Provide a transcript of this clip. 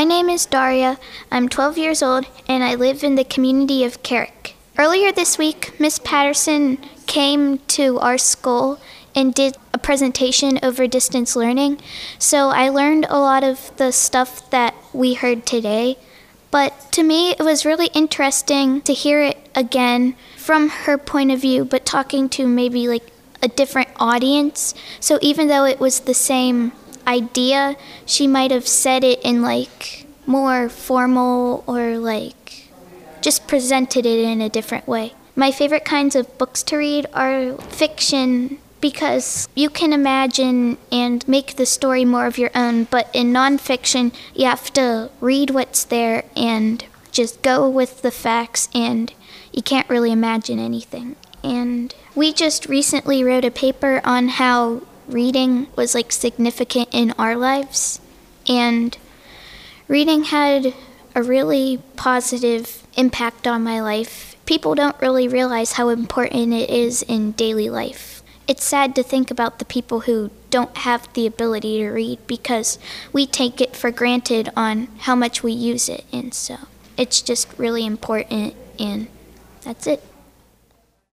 My name is Daria. I'm 12 years old, and I live in the community of Carrick. Earlier this week, Miss Patterson came to our school and did a presentation over distance learning, so I learned a lot of the stuff that we heard today. But to me, it was really interesting to hear it again from her point of view, but talking to maybe like a different audience. So even though it was the same idea, she might have said it in like more formal or like just presented it in a different way. My favorite kinds of books to read are fiction because you can imagine and make the story more of your own, but in nonfiction, you have to read what's there and just go with the facts, and you can't really imagine anything. And we just recently wrote a paper on how reading was like significant in our lives, and reading had a really positive impact on my life. People don't really realize how important it is in daily life. It's sad to think about the people who don't have the ability to read because we take it for granted on how much we use it, and so it's just really important, and that's it.